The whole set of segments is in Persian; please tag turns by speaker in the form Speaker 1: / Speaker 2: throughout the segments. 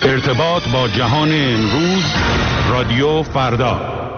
Speaker 1: ارتباط با جهان امروز، رادیو فردا.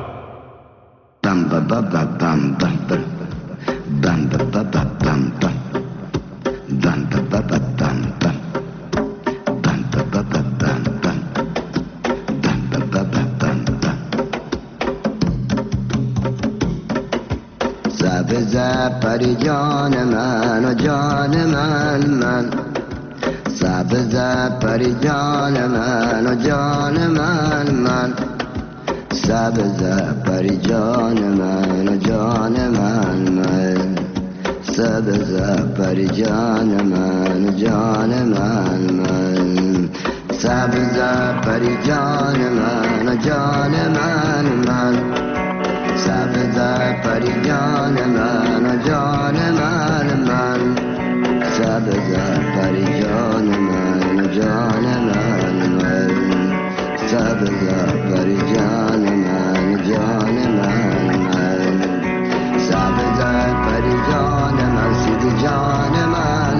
Speaker 2: سبز پری جان من و جان من سبز پری جان من و جان من سبز پری جان من و جان من سبز پری جان من و جان من سبز پری جان من و جان من سبز پری جان من و جان من سبز پری جان من و جان من سبز پری جان من و جان من سبز پری جان من سیدی جان من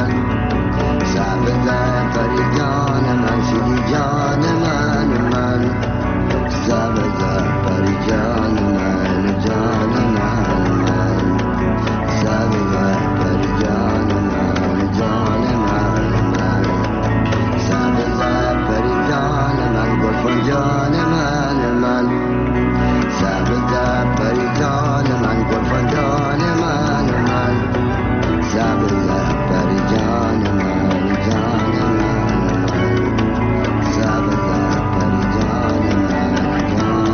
Speaker 2: سبز پری جان من سیدی جان من سبز پری جان من و جان من سبز پری جان من و جان من سبز پری جان من گلفن جان من سبز پری جان من گلفن جان من سبز پری جان من جان من سبز پری جان من جان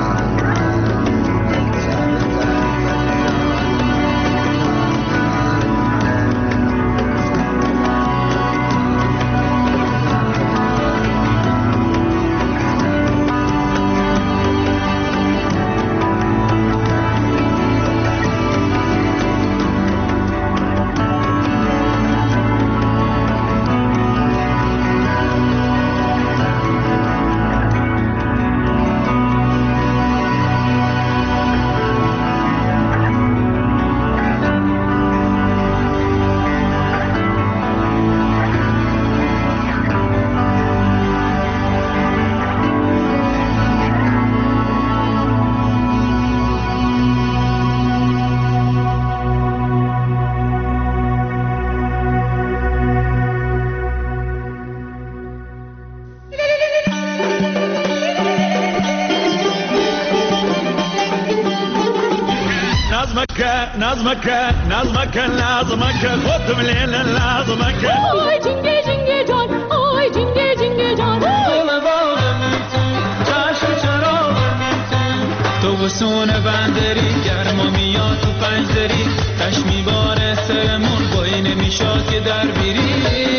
Speaker 3: نظمك لازمك خد مليل لازمك
Speaker 4: آی جنگه جنگه جان آی جنگه جنگه جان
Speaker 5: دل باغمتون چشم چراغمتون تو بسون بندری گرما میاد تو پنجدری تش میباره سرمون بایی نمیشاد که در بیری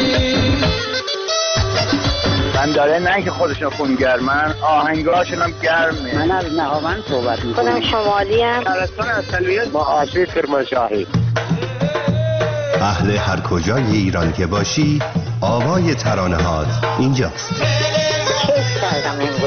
Speaker 6: من داره نه که خودشون خونگرمن آهنگاشون هم گرمه.
Speaker 7: من از نهاوند صحبت میکنم. خودم شمالی ام.
Speaker 6: شهرستان اصلیت با آشوی کرمانشاهی.
Speaker 8: اهل هر کجای ایران که باشی آوای ترانه‌هات اینجاست.
Speaker 7: کیف کردم امروز.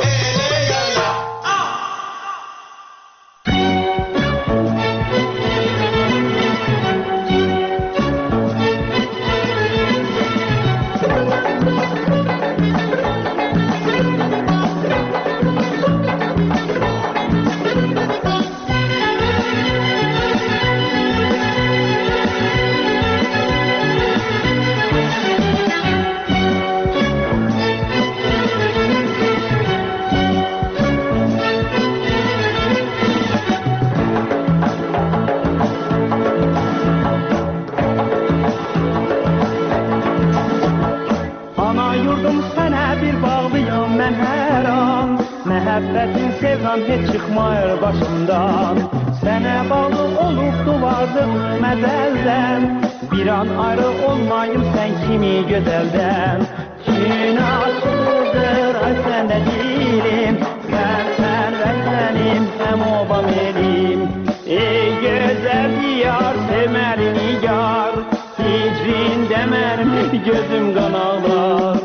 Speaker 9: Məhəbbətin sevdan heç çıxmayır başımdan Sənə bağlı olubdu vardım məzəldən Bir an ayrı olmayım sən kimi gözəldən Gün açıldır ay səndə dilim Sən vətənim həm obam elim Ey gözəl diyar sevməli nigar Hicrində mənim gözüm qan ağlar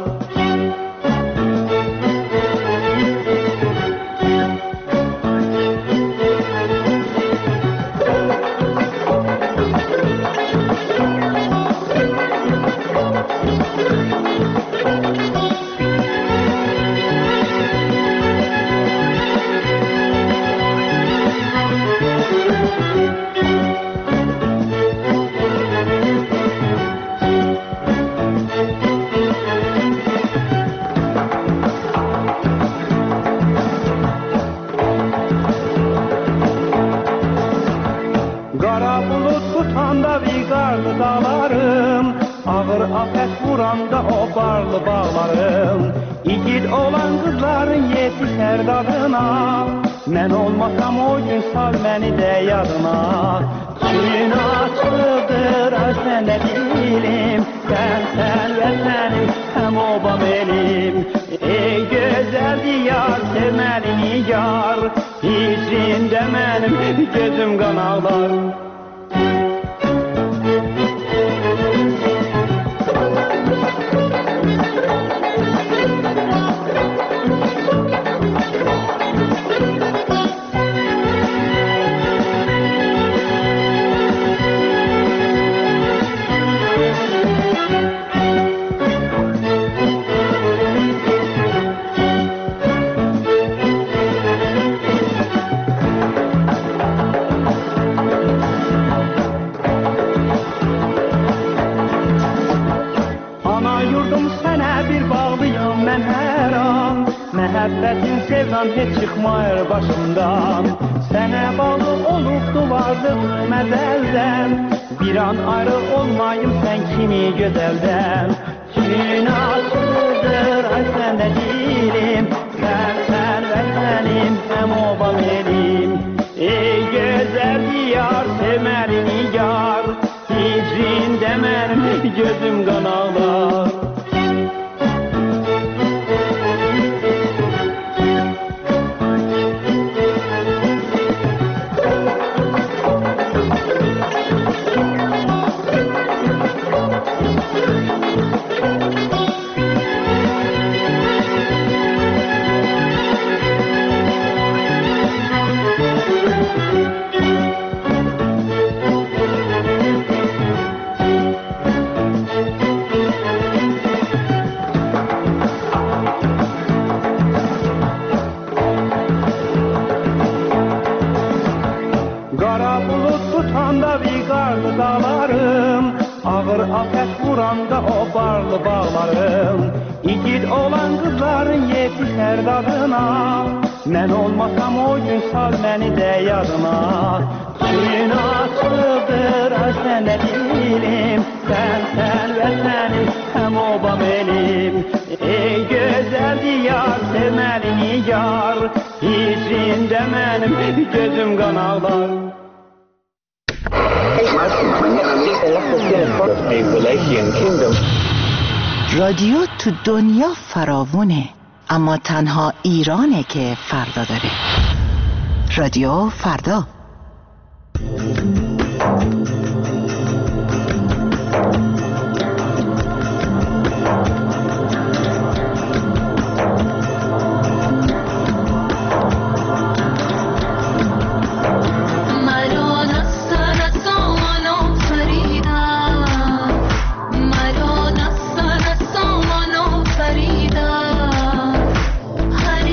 Speaker 9: barlı bağlarım. İgid olan kızların yetişer dadına. Ben olmasam o gün sal beni de yadına. Gün açıldır sen de dilim. Sen ve senin hem oba benim. Ey güzel diyar sevmeli yar. Hiçinde benim gözüm kan ağlar. Məhəbbətin sevdan heç çıxmayır başımdan. Sənə bağlı olubdu varlıq məzəldən. Bir an ayrı olmayım sən kimi gözəldən. Gün açıldır ay sən də dilim. Sən və sənim həm obam elim. Ey gözəl diyar sevməli nigar. Hicrində mənim gözüm qan ağlar. Ateş vuranda o barlı bağlarım. İgid olan kızların yetişer dadına. Ben olmasam o gün sal beni de yadına. Gün açıldır sen de dilim. Sen ve senin hem oba benim. Ey güzel diyar sevmeli nigar. Hiçinde benim gözüm kan ağlar.
Speaker 10: رادیو تو دنیا فراوونه، اما تنها ایرانه که فردا داره. رادیو فردا.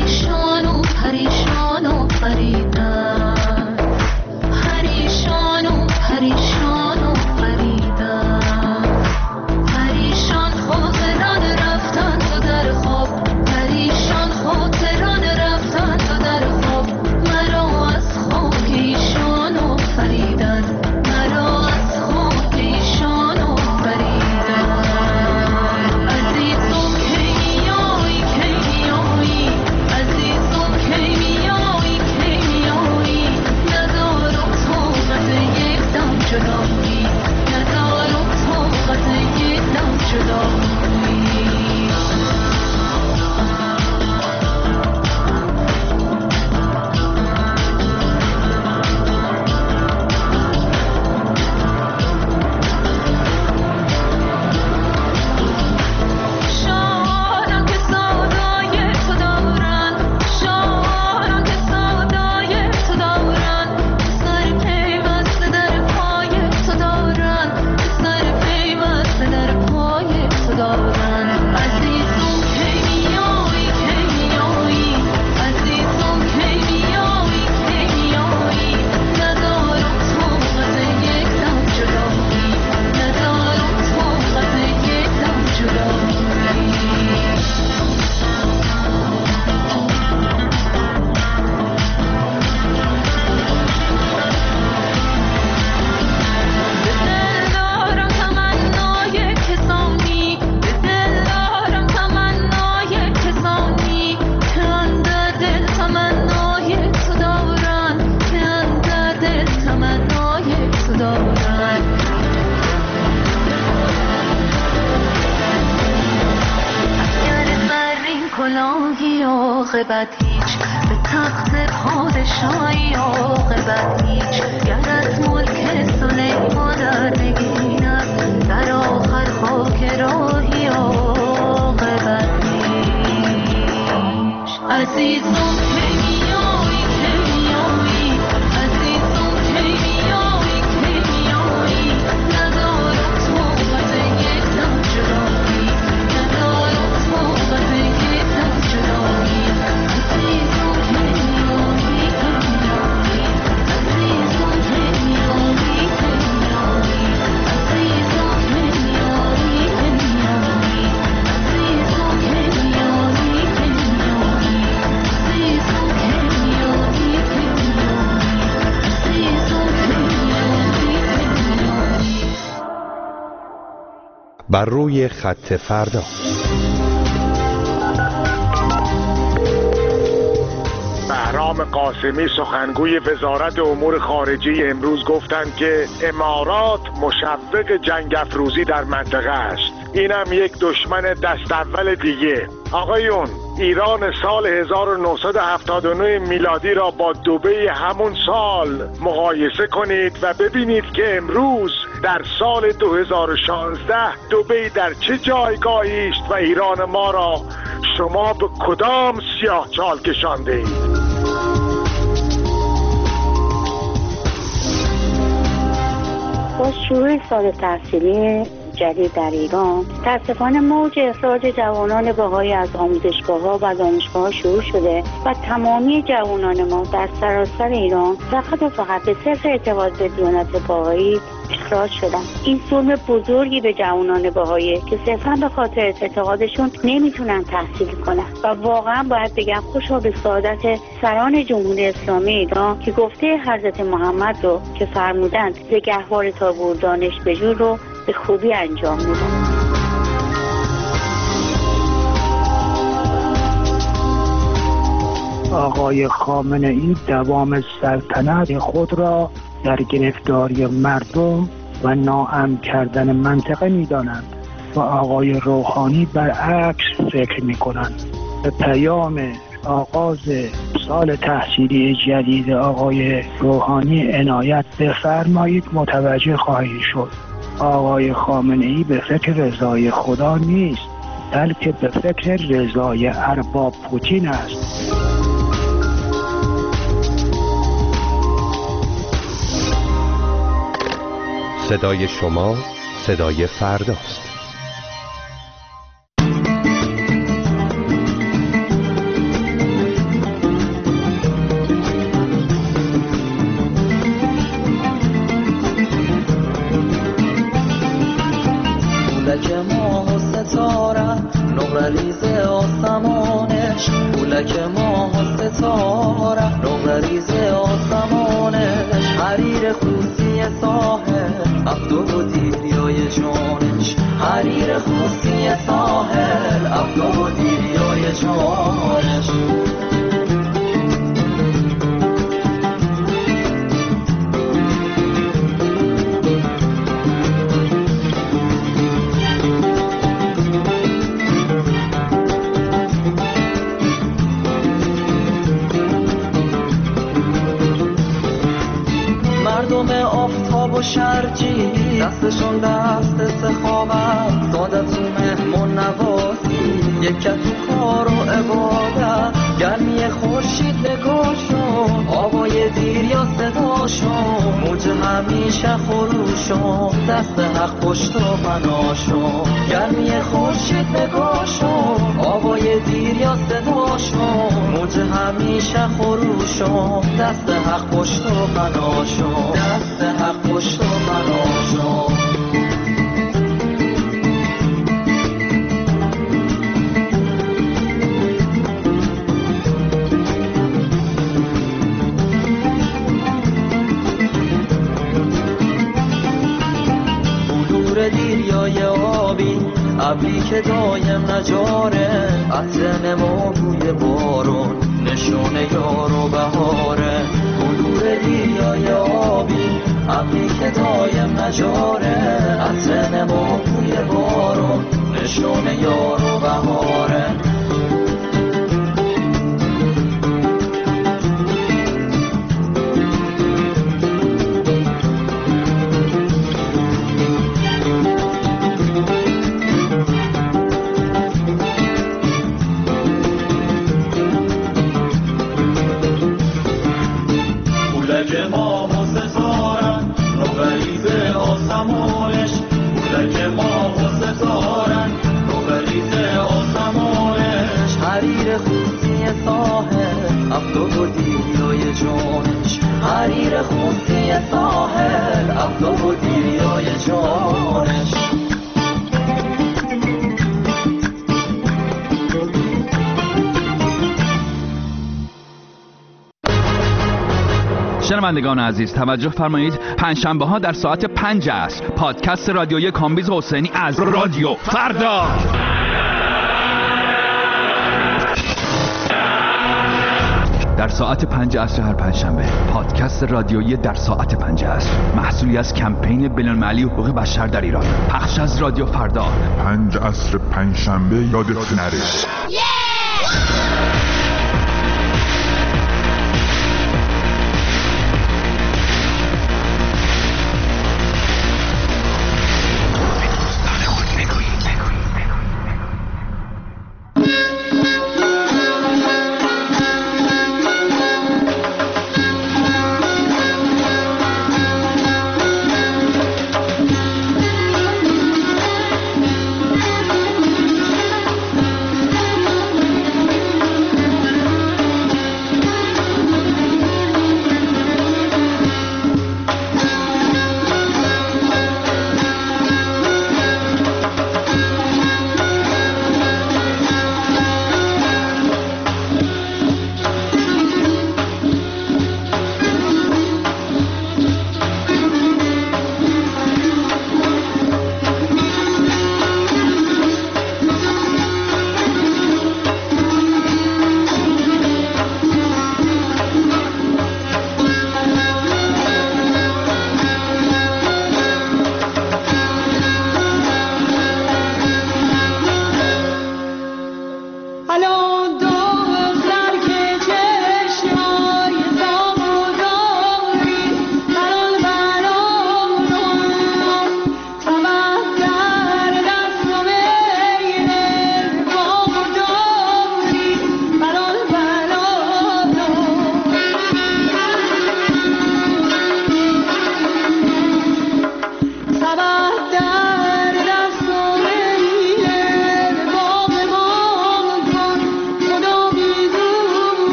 Speaker 11: پریشان کلاهی عاقبت هیچ، به تخت پادشاهی عاقبت هیچ. گر از ملک سلیمان در بگیرم، در آخر خاک راهی عاقبت هیچ. عزیزم کیمیایی کیمیایی، عزیزم کیمیایی کیمیایی، ندارد طاقت یک دم جدایی، ندارد طاقت یک دم جدایی. عزیزم کیمیایی کیمیایی، عزیزم کیمیایی کیمیایی، عزیزم کیمیایی کیمیایی، عزیزم کیمیایی
Speaker 8: بر روی خط فردا.
Speaker 12: بهرام قاسمی سخنگوی وزارت امور خارجه امروز گفتند که امارات مشوق جنگ افروزی در منطقه است. اینم یک دشمن دست اول دیگه. آقایون، ایران سال 1979 میلادی را با دبی همون سال مقایسه کنید و ببینید که امروز در سال 2016 دبی در چه جایگاهی است و ایران ما را شما به کدام سیاهچال کشانده اید؟
Speaker 7: با شروع سال تحصیلی جدید در ایران، متاسفانه موج اخراج جوانان بهایی از آموزشگاه‌ها و دانشگاه‌ها شروع شده و تمامی جوانان ما در سراسر ایران فقط و فقط به صرف اعتقاد به دیانت بهایی اخراج شدن. این ظلم بزرگی به جوانان بهایی که صرفاً به خاطر اعتقادشون نمیتونن تحصیل کنن و واقعاً باید بگم خوشا به سعادت سران جمهوری اسلامی ایران که گفته حضرت محمد رو که فرمودند زگهوار تابور دانش بجو رو به خوبی انجام میدن.
Speaker 9: آقای خامنه‌ای دوام سلطنت خود را در گرفتاری مردم و ناامن کردن منطقه می‌دانند و آقای روحانی برعکس فکر می‌کنند. به پیام آغاز سال تحصیلی جدید آقای روحانی عنایت بفرمایید متوجه خواهید شد. آقای خامنه‌ای به فکر رضای خدا نیست، بلکه به فکر رضای ارباب پوتین است.
Speaker 8: صدای شما صدای فرداست.
Speaker 13: پولک ماه و ستاره نقرریز آسمانش، پولک ماه و ستاره نقرریز آسمانش، حریر خوسی ساحل افدو و دیریای جانش، حریر خوسی ساحل افدو و دیریای جانش. مردم آفتاب و شرجی دستشون دست سخاوت، دادت تو مهمون نوازی یک تو کار و عبادت، گرمی خورشید نگاشون آوای دیر یا صداشون، موج همیشه خروشون دست حق پشت و پناشون، گرمی خورشید نگاشون آوای دیر یا صداشون، موج همیشه خروشون دست حق پشت و پناشون، دست حق پشت و پناشون. دیریای آبی ابری که دایم نجاره، عطر نما بوی بارون نشونه یار و بهاره، بلور دیریای آبی ابری که دایم نجاره، عطر نما بوی بارون نشونه یار و بهاره. آسمانش، حریر خوسی ساحل افزود و دیریای جانش، حریر خوسی ساحل افزود و دیریای جانش.
Speaker 14: شنوندگان عزیز توجه فرمایید، پنجشنبه ها در ساعت 5 عصر پادکست رادیویی کامبیز حسینی از رادیو فردا. در ساعت 5 عصر هر پنجشنبه پادکست رادیویی در ساعت 5 عصر، محصولی از کمپین بین‌المللی حقوق بشر در ایران، پخش از رادیو فردا.
Speaker 15: 5 عصر پنجشنبه یادت نره.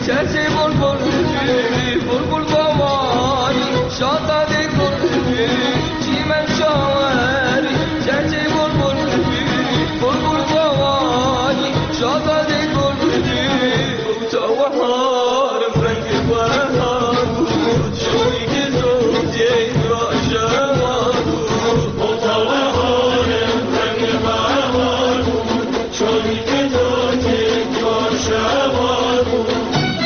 Speaker 13: چشم بلبلی بلبل بامانی شادی بلبلی چیمن شاوری چشم بلبلی بلبل بامانی شادی بلبلی تا بهار رنگ بهار بود شوی که زوجه راشد بود تا بهار رنگ بهار بود شوی که زوجه راشد بود.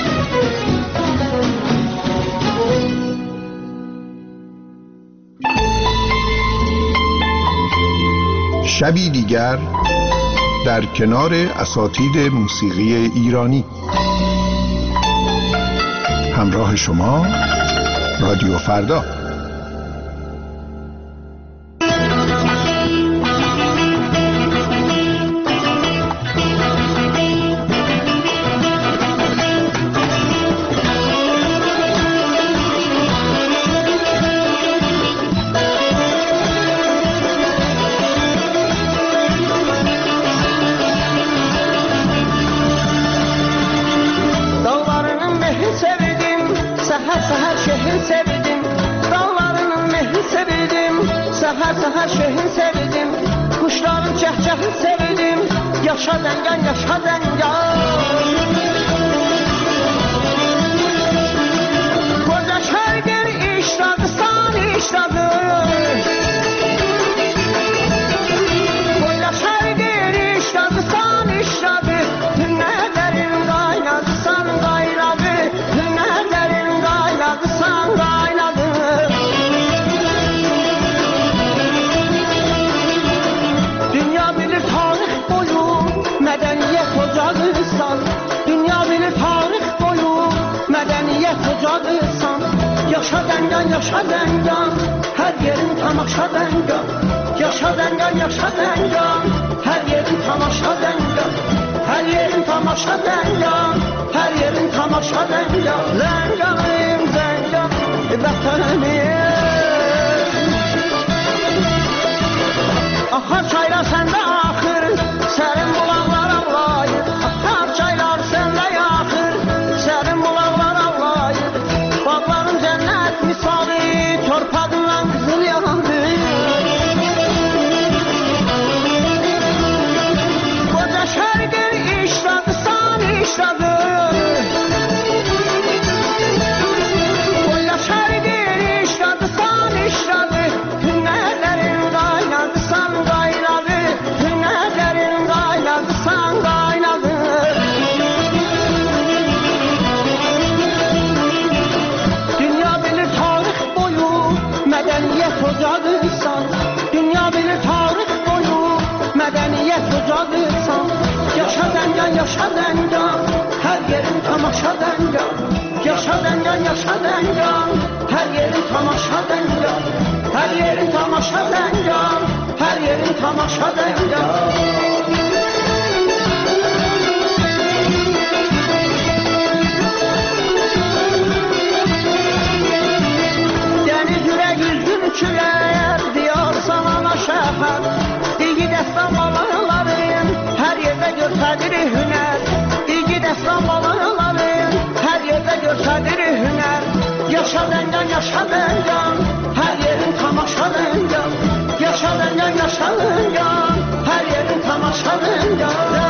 Speaker 16: شبی دیگر در کنار اساتید موسیقی ایرانی. همراه شما رادیو فردا.
Speaker 17: Seher şehir sevdim, kuşların cəhcəhi sevdim. Yaşa dəngan, yaşa dəngan. Koca şərgin işladı, san işladı. Koca şərgin işladı, san işladı. Hünnərlərin qaynadı, san qaynadı. Hünnərlərin qaynadı, san qaynadı. Medeniyet ocağıysan, dünya bilir tarih boyu. Medeniyet ocağıysan, yaşa dəngan, yaşa dəngan. Her yerin tamaşa dəngan, yaşa dəngan, yaşa dəngan. Her yerin tamaşa dəngan, her yerin tamaşa dəngan. Her yerin tamaşa dəngan. Zənganım, zəngan, vətənim. Ahar çaylar səndə axır, sərin bulaqlar ağlayır. Ahar çaylar səndə yaxır, sərin bulaqlar ağlayır. Bağların cənnət misali, torpağından qızıl yandı. Qoca şərqin işladı, san işladı. Qoca şərqin işladı, san işladı. Hünnərlərin qaynadı, san qaynadı. Hünnərlərin qaynadı, san qaynadı. Dünya bilir tarix boyu, mədəniyyət ocağıysan. Dünya bilir tarix boyu, mədəniyyət ocağıysan. Yaşa dəngan, yaşa dəngan. Hər yerin tamaşa dəngan. Yaşa dəngan, yaşa dəngan. Hər yerin tamaşa dəngan. Hər yerin tamaşa dəngan. Hər yerin tamaşa dəngan. Dəniz ürək üzgün külər, diyar sana şəhər. İgid əslan balarların, hər yerdə göstərir hünər. İgid əslan balarların, hər yerdə göstərir hünər. Yaşa dəngan, yaşa dəngan. Hər yerin tamaşa dəngan. Yaşa dəngan, yaşa dəngan. Hər yerin tamaşa dəngan.